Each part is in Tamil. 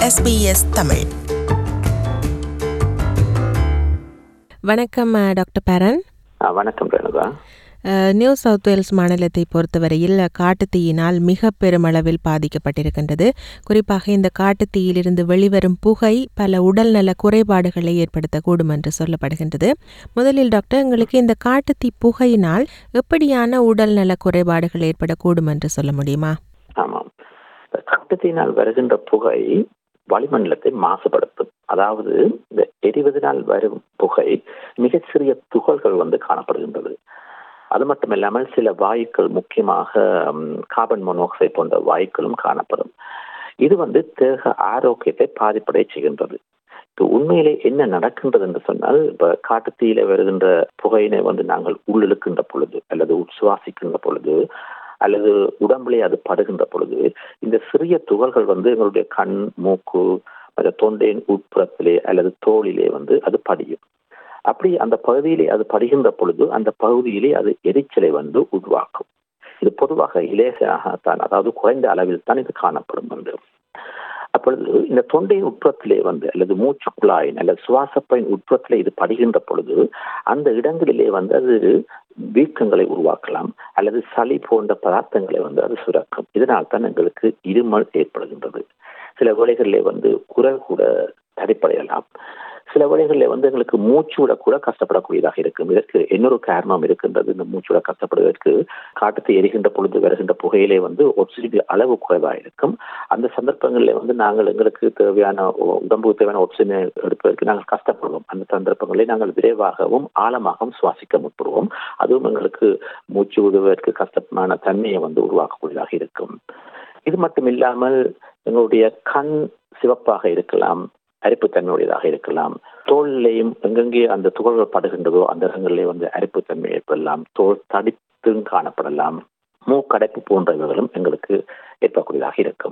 SBS தமிழ். வணக்கம் டாக்டர் பரன். வணக்கம் ரேணுகா. நியூ சவுத் வேல்ஸ் மாநிலத்தை பொறுத்தவரையில் காட்டுத்தீயினால் மிக பெருமளவில் பாதிக்கப்பட்டிருக்கின்றது. குறிப்பாக இந்த காட்டுத்தீயிலிருந்து வெளிவரும் புகை பல உடல்நல குறைபாடுகளை ஏற்படுத்தக்கூடும் என்று சொல்லப்படுகின்றது. முதலில் டாக்டர், எங்களுக்கு இந்த காட்டுத்தீ புகையினால் எப்படியான உடல்நல குறைபாடுகள் ஏற்படக்கூடும் என்று சொல்ல முடியுமா? ஆமாம், காட்டுத்தீயினால் வருகின்ற புகை வளிமண்டலத்தை மாசுபடுத்தும். அதாவது இந்த எரிவதனால் வரும் புகை மிகச் சிறிய துகள்கள் காணப்படுகின்றது. அது மட்டுமில்லாமல் சில வாயுக்கள், முக்கியமாக கார்பன் மோனாக்சைடு போன்ற வாயுக்களும் காணப்படும். இது தேக ஆரோக்கியத்தை பாதிப்படைய செய்கின்றது. உண்மையிலே என்ன நடக்கின்றது என்று சொன்னால், இப்ப காட்டுத்தீயில வருகின்ற புகையினை நாங்கள் உள்ளிழுக்கின்ற பொழுது அல்லது சுவாசிக்கின்ற பொழுது அல்லது உடம்பிலே அது படுகின்ற பொழுது இந்த சிறிய துகள்கள் எங்களுடைய கண், மூக்கு, தொண்டையின் உட்புறத்திலே அல்லது தோளிலே அது படியும். அப்படி அந்த பகுதியிலே அது படுகின்ற பொழுது அந்த பகுதியிலே அது எரிச்சலை உருவாக்கும். இது பொதுவாக இலேசாகத்தான், அதாவது குறைந்த அளவில் தான் இது காணப்படும். அப்பொழுது இந்த தொண்டையின் உட்புறத்திலே அல்லது மூச்சு குழாயின் அல்லது சுவாசப்பையின் உட்புறத்திலே இது படுகின்ற பொழுது அந்த இடங்களிலே அது வீக்கங்களை உருவாக்கலாம் அல்லது சளி போன்ற பதார்த்தங்களை அது சுரக்கும். இதனால் தான் எங்களுக்கு இருமல் ஏற்படுகின்றது. சில வேளைகளிலே குரல் கூட தடைப்படையலாம். சில வேளைகளில் எங்களுக்கு மூச்சு விட கூட கஷ்டப்படக்கூடியதாக இருக்கும். இதற்கு இன்னொரு காரணம் இருக்கின்றது. இந்த மூச்சு விட கஷ்டப்படுவதற்கு காட்டுத்தீ எரிகின்ற பொழுது வருகின்ற புகையிலே ஆக்சிஜன் அளவு குறைவாக இருக்கும். அந்த சந்தர்ப்பங்களில் நாங்கள் எங்களுக்கு தேவையான உடம்புக்கு தேவையான ஆக்சிஜனை எடுப்பதற்கு நாங்கள் கஷ்டப்படுவோம். அந்த சந்தர்ப்பங்களில் நாங்கள் விரைவாகவும் ஆழமாகவும் சுவாசிக்க முற்படுவோம். அதுவும் எங்களுக்கு மூச்சு விடுவதற்கு கஷ்டமான தன்மையை உருவாக்கக்கூடியதாக இருக்கும். இது மட்டும் இல்லாமல் எங்களுடைய கண் சிவப்பாக இருக்கலாம், அரிப்புத்தன்மையுடையதாக இருக்கலாம். தோலிலேயும் எங்கெங்கே அந்த துகள்கள் படுகின்றதோ அந்த இடங்களிலே அரிப்புத்தன்மை ஏற்படலாம். தோல் தடித்தும் காணப்படலாம். மூக்கடைப்பு போன்றவைகளும் எங்களுக்கு ஏற்படக்கூடியதாக இருக்கும்.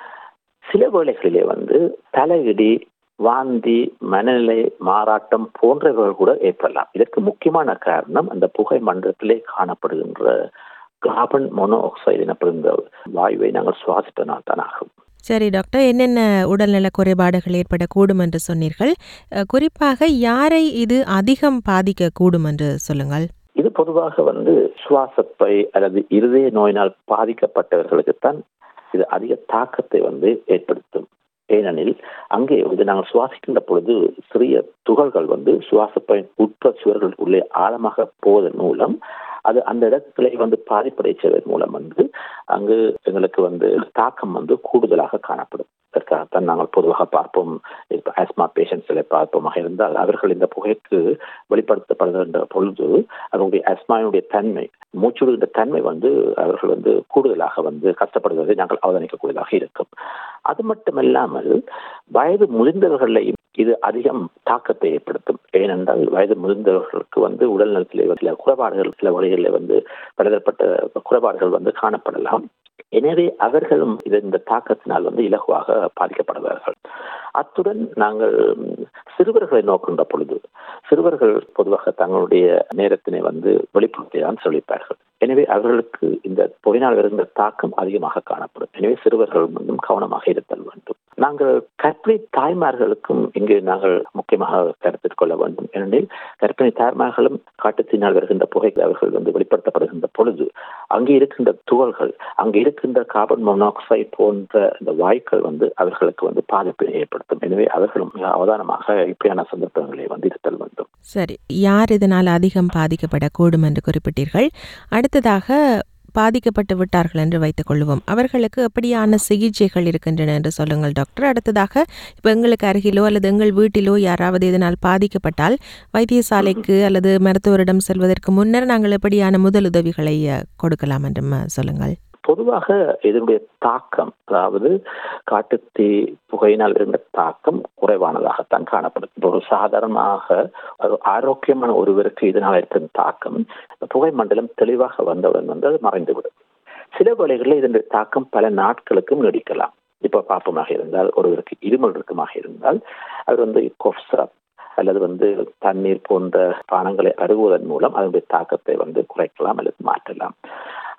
சில வேளைகளிலே தலையிடி, வாந்தி, மனநிலை மாறாட்டம் போன்றவைகள் கூட ஏற்படலாம். இதற்கு முக்கியமான காரணம் அந்த புகை மண்டலத்திலே காணப்படுகின்ற கார்பன் மோனாக்சைடு எனப்படுகின்ற வாயுவை நாங்கள் சுவாசிப்பதனால் தான் ஆகும். சரி டாக்டர், என்னென்ன உடல்நல குறைபாடுகள் ஏற்படக்கூடும் என்று சொன்னீர்கள். குறிப்பாக யாரை இது அதிகம் பாதிக்கக்கூடும் என்று சொல்லுங்கள். இது பொதுவாக சுவாசப்பை அல்லது இருதய நோயினால் பாதிக்கப்பட்டவர்களுக்குத்தான் இது அதிக தாக்கத்தை ஏற்படுத்தும். ஏனெனில் அங்கே நாங்கள் சுவாசிக்கின்ற பொழுது சிறிய துகள்கள் சுவாசப்பையின் உட்புற சுவர்கள் உள்ளே ஆழமாக போவதன் மூலம் அது அந்த இடத்துல பாதிப்படை செய்வதன் மூலம் அங்கு எங்களுக்கு தாக்கம் கூடுதலாக காணப்படும். இதற்காகத்தான் நாங்கள் பொதுவாக பார்ப்போம், ஆஸ்மா பேஷண்ட்ஸை பார்ப்போமாக இருந்தால் அவர்கள் இந்த புகைக்கு வெளிப்படுத்தப்படுகின்ற பொழுது அவருடைய ஆஸ்மாவினுடைய தன்மை, மூச்சுடுகின்ற தன்மை அவர்கள் கூடுதலாக கஷ்டப்படுவதை நாங்கள் அவதானிக்கக்கூடியதாக இருக்கும். அது மட்டுமல்லாமல் வயது முதிர்ந்தவர்களையும் இது அதிகம் தாக்கத்தை ஏற்படுத்தும். ஏனென்றால் வயது முதிர்ந்தவர்களுக்கு உடல் நலத்திலே சில குறைபாடுகள், சில வழிகளில் பலதரப்பட்ட குறைபாடுகள் காணப்படலாம். எனவே அவர்களும் இந்த தாக்கத்தினால் இலகுவாக பாதிக்கப்படுவார்கள். அத்துடன் நாங்கள் சிறுவர்களை நோக்கின்ற பொழுது சிறுவர்கள் பொதுவாக தங்களுடைய நேரத்தினை வெளிப்படுத்திதான் சொல்லிப்பார்கள். எனவே அவர்களுக்கு இந்த புகையினால் வருகின்ற தாக்கம் அதிகமாக காணப்படும். எனவே சிறுவர்கள் கவனமாக இருத்தல் வேண்டும். நாங்கள் கர்ப்பிணி தாய்மார்களுக்கும் இங்கு நாங்கள் முக்கியமாக கருத்தில் கொள்ள வேண்டும். ஏனெனில் கர்ப்பிணி தாய்மார்களும் காட்டுத்தீயினால் வருகின்ற புகைகள் அவர்கள் வெளிப்படுத்தப்படுகின்ற பொழுது அங்கே இருக்கின்ற துகள்கள், அங்கே இருக்கின்ற கார்பன் மோனாக்சைடு போன்ற இந்த வாயுக்கள் அவர்களுக்கு பாதிப்பினை ஏற்படுத்தும். எனவே அவர்களும் அவதானமாக இப்படியான சந்தர்ப்பங்களை இருத்தல் வேண்டும். சரி, யார் இதனால் அதிகம் பாதிக்கப்படக்கூடும் என்று குறிப்பிட்டீர்கள். அடுத்ததாக பாதிக்கப்பட்டு விட்டார்கள் என்று வைத்துக் கொள்வோம். அவர்களுக்கு எப்படியான சிகிச்சைகள் இருக்கின்றன என்று சொல்லுங்கள் டாக்டர். அடுத்ததாக இப்போ எங்களுக்கு அருகிலோ அல்லது எங்கள் வீட்டிலோ யாராவது இதனால் பாதிக்கப்பட்டால் வைத்தியசாலைக்கு அல்லது மருத்துவரிடம் செல்வதற்கு முன்னர் நாங்கள் எப்படியான முதலுதவிகளை கொடுக்கலாம் என்று சொல்லுங்கள். பொதுவாக இதனுடைய தாக்கம், அதாவது காட்டுத்தீ புகையினால் இருந்த தாக்கம் குறைவானதாகத்தான் காணப்படும். ஒரு சாதாரணமாக ஆரோக்கியமான ஒருவருக்கு இதனால் ஏற்படும் தாக்கம் புகை மண்டலம் தெளிவாக வந்தவுடன் அது மறைந்துவிடும். சில வேளைகளில் இதனுடைய தாக்கம் பல நாட்களுக்கும் நீடிக்கலாம். இப்ப பாப்பமாக இருந்தால், ஒருவருக்கு இருமல் இருக்குமாக இருந்தால் அவர் cough syrup அல்லது தண்ணீர் போன்ற பானங்களை அருகுவதன் மூலம் அதனுடைய தாக்கத்தை குறைக்கலாம் அல்லது மாற்றலாம்.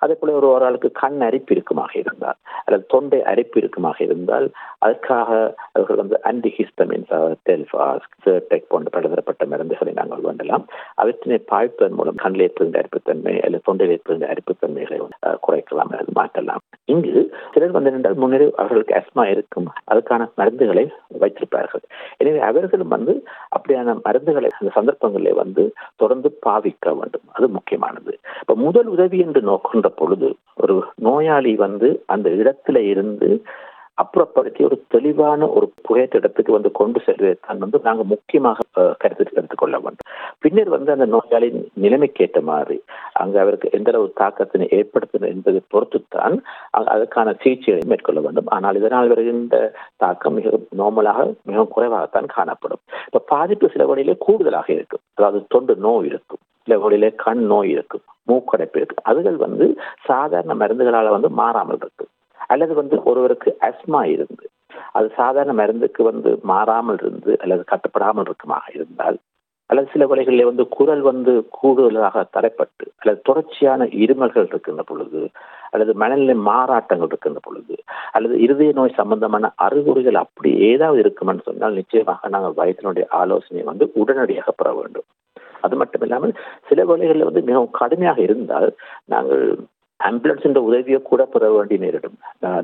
அதே போல ஒரு ஆளுக்கு கண் அரிப்பு இருக்குமாக இருந்தால் அல்லது தொண்டை அரிப்பு இருக்குமாக இருந்தால் அதற்காக அவர்கள் வந்து ஆன்டிஹிஸ்டமின்ஸ், டெல்ஃபாஸ், செர்டெக் போன்ற பலதரப்பட்ட மருந்துகளை நாங்கள் வேண்டலாம். அவற்றினை பாய்ப்பதன் மூலம் கண்ணில் ஏற்படுகின்ற அரிப்புத்தன்மை அல்லது தொண்டையில் ஏற்படுகின்ற அரிப்புத்தன்மைகளை குறைக்கலாம் அல்லது மாற்றலாம். இங்கு சிலர் வந்து என்றால் முன்னரே அவர்களுக்கு அஸ்மா இருக்கும், அதுக்கான மருந்துகளை வைத்திருப்பார்கள். எனவே அவர்களும் வந்து அப்படியான மருந்துகளை அந்த சந்தர்ப்பங்களில் வந்து தொடர்ந்து பாவிக்க வேண்டும். அது முக்கியமானது. இப்ப முதல் உதவி என்று நோக்கின்ற பொழுது ஒரு நோயாளி வந்து அந்த இடத்துல இருந்து அப்புறப்படுத்தி ஒரு தெளிவான ஒரு புகையிட்ட இடத்துக்கு வந்து கொண்டு செல்வதைத்தான் வந்து நாங்கள் முக்கியமாக கருத்தில் எடுத்துக்கொள்ள வேண்டும். பின்னர் வந்து அந்த நோயாளியின் நிலைமைக்கேற்ற மாதிரி அங்கு அவருக்கு எந்த அளவு தாக்கத்தினை ஏற்படுத்தும் என்பதை பொறுத்துத்தான் அதற்கான சிகிச்சையை மேற்கொள்ள வேண்டும். ஆனால் இதனால் வருகின்ற தாக்கம் மிக நார்மலாக மிகவும் குறைவாகத்தான் காணப்படும். இப்ப பாதிப்பு சில வழியிலே கூடுதலாக இருக்கும். அதாவது தொண்டு நோய் இருக்கும், சில வழியிலே கண் நோய் இருக்கும், மூக்கடைப்பு இருக்கும். அதுகள் வந்து சாதாரண மருந்துகளால் வந்து மாறாமல் இருக்கும். அல்லது வந்து ஒருவருக்கு அஸ்மா இருந்து அது சாதாரண மருந்துக்கு வந்து மாறாமல் இருந்து அல்லது கட்டுப்படாமல் இருக்குமாக இருந்தால், அல்லது சில வழிகளிலே வந்து குரல் வந்து கூடுதலாக தடைப்பட்டு அல்லது தொடர்ச்சியான இருமல்கள் இருக்கின்ற பொழுது, அல்லது மனநிலை மாறாட்டங்கள் இருக்கின்ற பொழுது, அல்லது இருதய நோய் சம்பந்தமான அறிகுறிகள் அப்படி ஏதாவது இருக்குமென்னு சொன்னால் நிச்சயமாக நாங்கள் வைத்தியனுடைய ஆலோசனையை வந்து உடனடியாக பெற வேண்டும். அது மட்டும் இல்லாமல் சில வேளைகளில் வந்து மிகவும் கடுமையாக இருந்தால் நாங்கள் ஆம்புலன்ஸ் என்ற உதவியை கூட பெற வேண்டி நேரிடும்.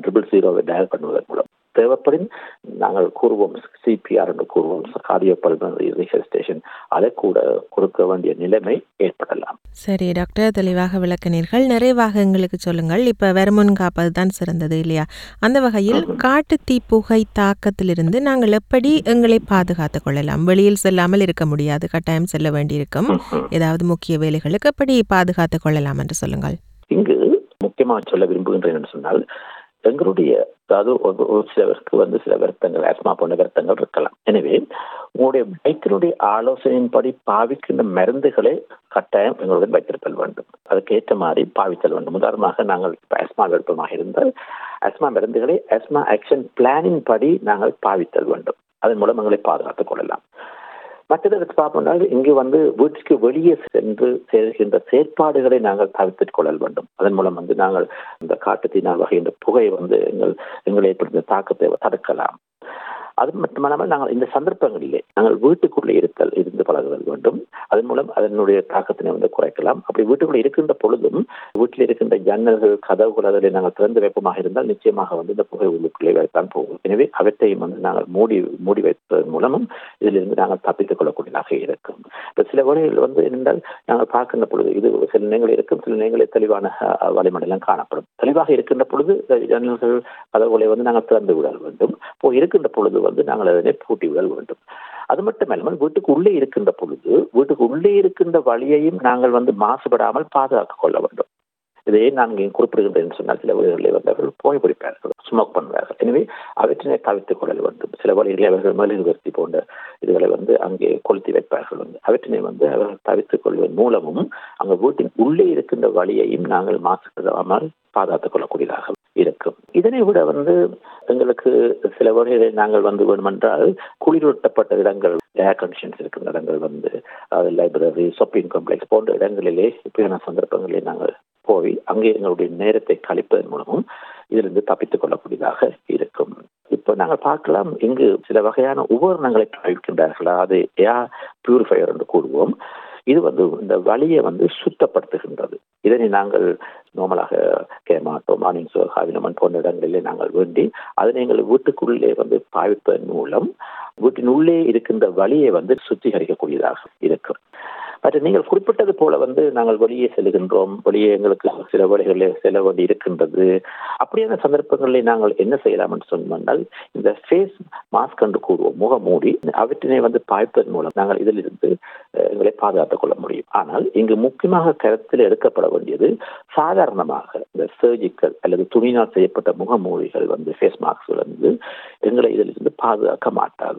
000 டயல் பண்ணுவதன் மூலம் தேவைப்படும் நாங்கள் கூறுவோம், சிபிஆர் என்று கூறுவோம், கார்டியோ பல்மனரி ரிசர்ச், அதை கூட கொடுக்க வேண்டிய நிலைமை ஏற்படலாம். சரி டாக்டர், தெளிவாக விளக்கினீர்கள். நிறைவாக எங்களுக்கு சொல்லுங்கள். இப்ப வருமுன் காப்பது தான் சிறந்தது இல்லையா? அந்த வகையில் காட்டு தீ புகை தாக்கத்திலிருந்து நாங்கள் எப்படி எங்களை பாதுகாத்துக் கொள்ளலாம்? வெளியில் செல்லாமல் இருக்க முடியாது, கட்டாயம் செல்ல வேண்டியிருக்கும். ஏதாவது முக்கிய வேலைகளுக்கு எப்படி பாதுகாத்துக் கொள்ளலாம் என்று சொல்லுங்கள். இங்கு முக்கியமாக சொல்ல விரும்புகின்றேன் என்று சொன்னால், எங்களுடைய அதாவது ஒரு சிலருக்கு வந்து சில வருத்தங்கள், ஆஸ்மா போன்ற வருத்தங்கள் இருக்கலாம். எனவே உங்களுடைய வைத்தியனுடைய ஆலோசனையின்படி பாவிக்கின்ற மருந்துகளை கட்டாயம் எங்களுடன் வைத்திருத்தல் வேண்டும். அதுக்கேற்ற மாதிரி பாவித்தல் வேண்டும். உதாரணமாக நாங்கள் ஆஸ்மா விருப்பமாக இருந்தால் ஆஸ்மா மருந்துகளை ஆஸ்மா ஆக்ஷன் பிளானின் படி நாங்கள் பாவித்தல் வேண்டும். அதன் மூலம் எங்களை பாதுகாத்துக் கொள்ளலாம். மற்றதற்கு பார்ப்போம்னால் இங்கு வந்து வீட்டுக்கு வெளியே சென்று செய்கின்ற செயற்பாடுகளை நாங்கள் தவிர்த்துக் கொள்ள வேண்டும். அதன் மூலம் வந்து நாங்கள் இந்த காட்டுத்தீனால் வகைன்ற புகை வந்து எங்களை ஏற்படுத்த தாக்கத்தை தடுக்கலாம். அது மட்டுமல்லாமல் நாங்கள் இந்த சந்தர்ப்பங்களிலே நாங்கள் வீட்டுக்குள்ளே இருந்து பழகுதல் வேண்டும். அதன் மூலம் அதனுடைய தாக்கத்தினை வந்து குறைக்கலாம். அப்படி வீட்டுக்குள்ளே இருக்கின்ற பொழுதும் வீட்டில் இருக்கின்ற ஜன்னல்கள், கதவுகள் அதில் நாங்கள் திறந்து வைப்பமாக இருந்தால் நிச்சயமாக வந்து இந்த புகை உள்ளுக்குள்ளே வைத்தான் போகும். எனவே அவற்றையும் வந்து நாங்கள் மூடி வைப்பதன் மூலமும் இதிலிருந்து நாங்கள் தப்பித்துக் கொள்ளக்கூடியதாக இருக்கும். இப்போ சில வேளைகளில் வந்து என்றால் நாங்கள் பார்க்கின்ற பொழுது இது சில நேரங்களில் இருக்கும், சில நேரங்களில் தெளிவான வளிமண்டலம் காணப்படும். தெளிவாக இருக்கின்ற பொழுது ஜன்னல்கள், கதவுகளை வந்து நாங்கள் திறந்து விட வேண்டும். இப்போ இருக்கின்ற பொழுது வந்து நாங்கள் அதனை பூட்டி விட வேண்டும். அது மட்டுமல்லாமல் வீட்டுக்கு உள்ளே இருக்கின்ற பொழுது வீட்டுக்கு உள்ளே இருக்கின்ற வழியையும் நாங்கள் வந்து மாசுபடாமல் பாதுகாத்துக் கொள்ள வேண்டும். இதையே நான் இங்கே குறிப்பிடுகின்றேன் சொன்னால் சில வழிகளில் வந்து அவர்கள் புகைப்பிடிப்பார்கள், ஸ்மோக் பண்ணுவார்கள். எனவே அவற்றினை தவிர்த்துக் கொள்ள வேண்டும். சில வழிகளில் அவர்கள் மெழுகுவர்த்தி போன்ற இதுகளை வந்து அங்கே கொளுத்தி வைப்பார்கள். அவற்றினை வந்து அவர்கள் தவிர்த்துக் கொள்வதன் மூலமும் அங்கே வீட்டின் உள்ளே இருக்கின்ற வழியையும் நாங்கள் மாசுபடாமல் பாதுகாத்துக் கொள்ளக்கூடியதாக இருக்கும். இதனை விட வந்து எங்களுக்கு சில வகைகளில் நாங்கள் வந்து வேண்டுமென்றால் குளிரூட்டப்பட்ட இடங்கள், ஏர் கண்டிஷன்ஸ் இருக்கின்ற இடங்கள் வந்து லைப்ரரி, ஷாப்பிங் காம்ப்ளெக்ஸ் போன்ற இடங்களிலே இப்படியான சந்தர்ப்பங்களிலே நாங்கள் போய் அங்கே எங்களுடைய நேரத்தை கழிப்பதன் மூலமும் இதிலிருந்து தப்பித்துக் கொள்ளக்கூடியதாக இருக்கும். இப்போ நாங்கள் பார்க்கலாம், இங்கு சில வகையான உபகரணங்களை பாவிக்கின்றார்களா, அது ஏர் பியூரிஃபையர் என்று கூறுவோம். இது வந்து இந்த வழியை வந்து சுத்தப்படுத்துகின்றது. இதனை நாங்கள் நார்மலாக கேமாட்டோ, மார்னிங்ஸோ, ஹாவினமன் போன்ற இடங்களிலே நாங்கள் வேண்டி அதனை எங்கள் வீட்டுக்குள்ளே வந்து பாவிப்பதன் மூலம் வீட்டின் உள்ளே இருக்கின்ற வழியை வந்து சுத்திகரிக்கக்கூடியதாக இருக்கும். மற்ற நீங்கள் குறிப்பிட்டது போல வந்து நாங்கள் வெளியே செல்கின்றோம், வெளியே எங்களுக்கு சில வழிகளில் செல்ல வேண்டி இருக்கின்றது. அப்படியான சந்தர்ப்பங்களில் நாங்கள் என்ன செய்யலாம் என்று சொன்னால், இந்த ஃபேஸ் மாஸ்க் என்று கூறுவோம், முகமூடி, அவற்றினை வந்து பாய்ப்பதன் மூலம் நாங்கள் இதிலிருந்து எங்களை பாதுகாத்துக் கொள்ள முடியும். ஆனால் இங்கு முக்கியமாக கருத்தில் எடுக்கப்பட வேண்டியது, சாதாரணமாக இந்த சர்ஜிக்கல் அல்லது துணியினால் செய்யப்பட்ட முகமூடிகள் வந்து ஃபேஸ் மாஸ்க் வந்து எங்களை இதிலிருந்து பாதுகாக்க மாட்டாது.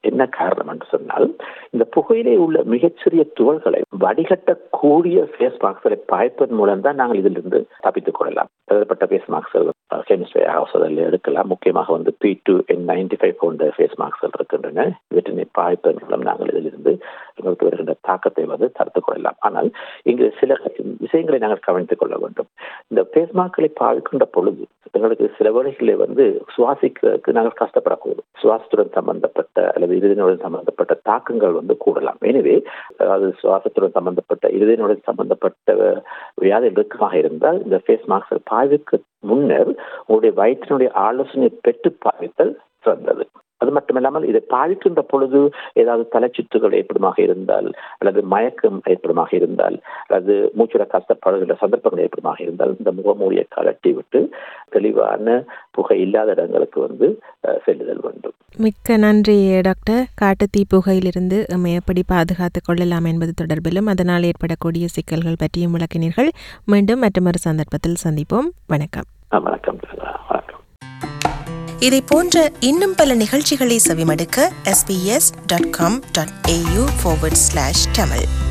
என்ன காரணம் என்று சொன்னால், இந்த புகையிலே உள்ள மிகச்சிறிய துகள்களை வடிகட்டக்கூடிய ஃபேஸ் மாஸ்களை பாய்ப்பதன் மூலம் தான் நாங்கள் இதிலிருந்து தப்பித்துக் கொள்ளலாம். எழுதப்பட்ட ஃபேஸ் மாஸ்கள் கெமிஸ்ட்ரி ஹவுஸ்களில் எடுக்கலாம். முக்கியமாக P2N95 போன்ற ஃபேஸ் மாஸ்கள் இருக்கின்றன. இவற்றினை பாய்ப்பதன் மூலம் நாங்கள் இதிலிருந்து எங்களுக்கு வருகின்ற தாக்கத்தை தடுத்துக் கொள்ளலாம். ஆனால் இங்கு சில விஷயங்களை நாங்கள் கவனித்துக் கொள்ள வேண்டும். இந்த ஃபேஸ் மாஸ்களை பாய்க்கின்ற பொழுது எங்களுக்கு சில வேளைகளில் சுவாசிக்கிறதுக்கு நாங்கள் கஷ்டப்படக்கூடும். சுவாசத்துடன் சம்பந்தப்பட்ட அல்லது இருதயனுடன் சம்பந்தப்பட்ட தாக்கங்கள் கூடலாம். எனவே அதாவது சுவாசத்துடன் சம்பந்தப்பட்ட இருதயனுடன் சம்பந்தப்பட்ட வியாதி நெருக்கமாக இருந்தால் இந்த ஃபேஸ் மாஸ்க் பாய்வுக்கு முன்னர் உங்களுடைய வயிற்றினுடைய ஆலோசனை பெற்று பாய்த்தல் சிறந்தது. அது மட்டுமில்லாமல் இதை பாய்க்கின்ற பொழுது ஏதாவது தலைச்சுற்றுகள் ஏற்படுமாக இருந்தால் அல்லது மயக்கம் ஏற்படுமாக இருந்தால் அல்லது மூச்சுட கஷ்டப்படுகின்ற சந்தர்ப்பங்கள் ஏற்படுமாக இருந்தால் இந்த முகமூடியை கலட்டி விட்டு தெளிவான புகை இல்லாத இடங்களுக்கு செல்லுதல் வேண்டும். மிக்க நன்றி டாக்டர். காட்டுத்தீ புகையிலிருந்து எப்படி பாதுகாத்துக் கொள்ளலாம் என்பது தொடர்பிலும் அதனால் ஏற்படக்கூடிய சிக்கல்கள் பற்றியும் விளக்கினீர்கள். மீண்டும் மற்றொரு சந்தர்ப்பத்தில் சந்திப்போம். வணக்கம். வணக்கம். வணக்கம். இதை போன்ற இன்னும் பல நிகழ்ச்சிகளை செவிமடுக்க sbs.com.au/tamil